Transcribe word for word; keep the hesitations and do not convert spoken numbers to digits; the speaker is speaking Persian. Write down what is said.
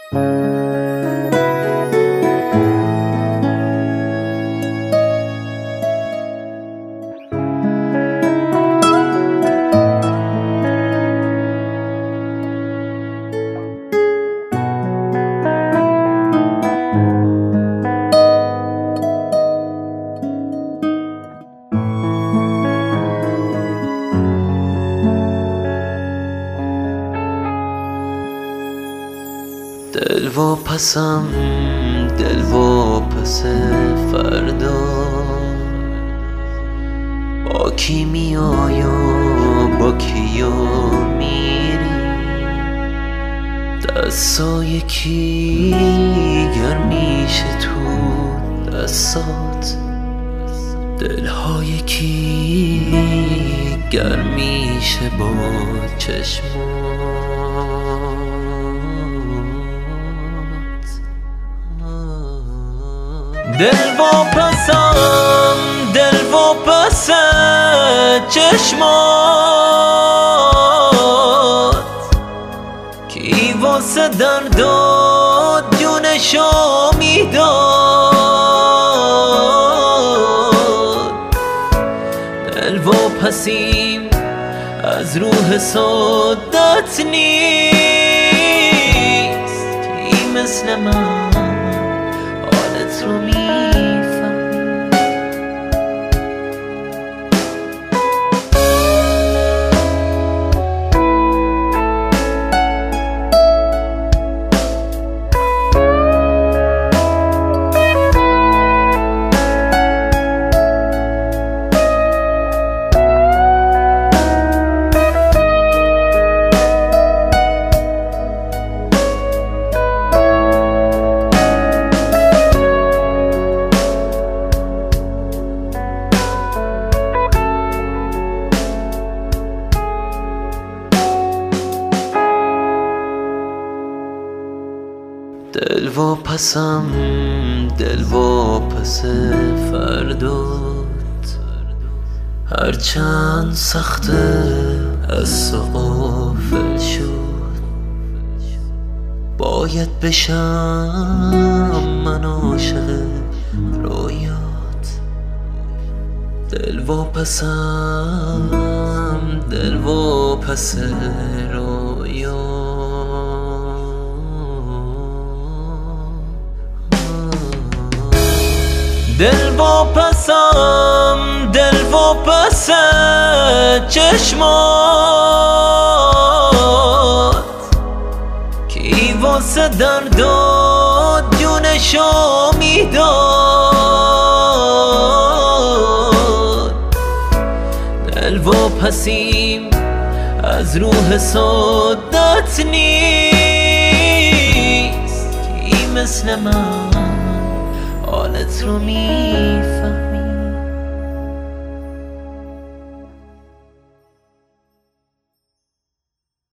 دل و پسم دل و پس فردا، با کی میای و با کیا میری؟ دستای کی گرمیشه تو دستات، دلهای کی گرمیشه با چشمات. دل و پسم دل و پس چشمات، کی واسه درداد جونشو میداد. دل و پسیم از روح صدت نیست، کی مثل من حالت رو میفهم. دل و پسم دل و پس فردات، هرچند سخته از تو غافل شد. باید بشم من عاشق رویات. دل و پسم دل و پس رویات. دل و پسم دل و پس چشمات، کی واسه درداد جونشو میداد. دل و پسیم از روح صدت نیست، کی مثل من حالت رو میفهم.